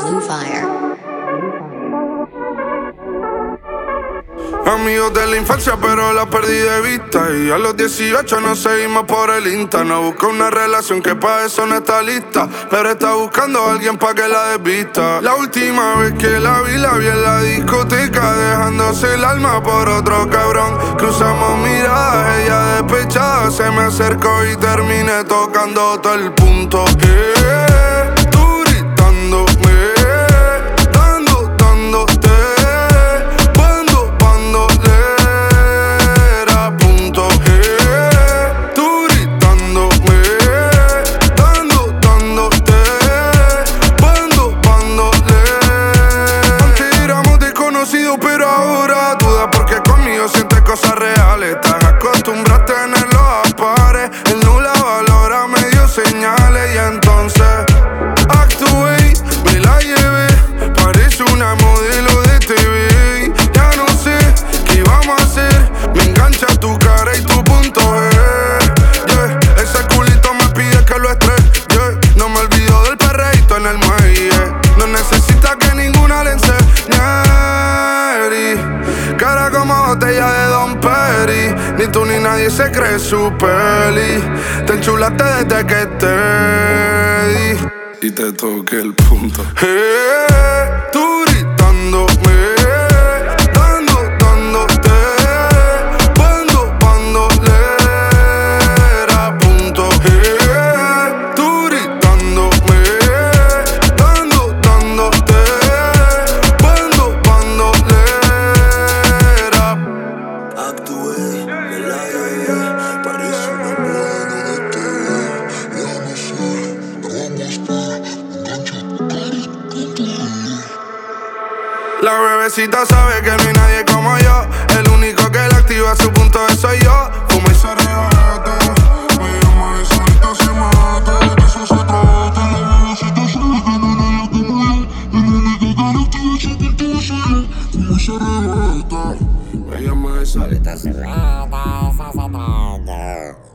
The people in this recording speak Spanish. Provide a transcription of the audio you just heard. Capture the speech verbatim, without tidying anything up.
Blue Fire. Amigos de la infancia pero la perdí de vista. Y a los dieciocho nos seguimos por el Insta. No busca una relación que pa' eso no está lista, pero está buscando a alguien pa' que la desvista. La última vez que la vi, la vi en la discoteca, dejándose el alma por otro cabrón. Cruzamos miradas, ella despechada se me acercó y terminé tocando todo el punto. Eh, tú gritándome, cosas reales, estás acostumbrada a tenerlo a pares. Él no la valora, me dio señales y entonces actué, me la llevé. Parece una modelo de T V. Ya no sé qué vamos a hacer. Me engancha tu cara y tu punto G. Yeah. Ese culito me pide que lo estrelle. Yeah. No me olvido del perreíto en el muelle. No necesita que ninguna le enseñe. Cara como botella de Don Perry. Ni tú ni nadie se cree su peli. Te enchulaste desde que te di y te toqué el punto. Hey, tú gritándome, dando, dándote, cuando, cuando le era punto. Hey, tú gritándome, dando, dándote, cuando, cuando le era. Actué, me la llevé, parece una modelo de T V. Ya no sé, vamos por engancha tu cara y punto G. La bebecita sabe que no hay nadie como yo. El único que la activa a su punto de soy yo. Fuma y se arrebata, me llama y solita se mata. De eso se trata, la bebecita sabe que no hay nadie como yo. El único que la activa a su punto de soy yo. Fuma y se arrebata, me llama y solita se mata. De eso se trata.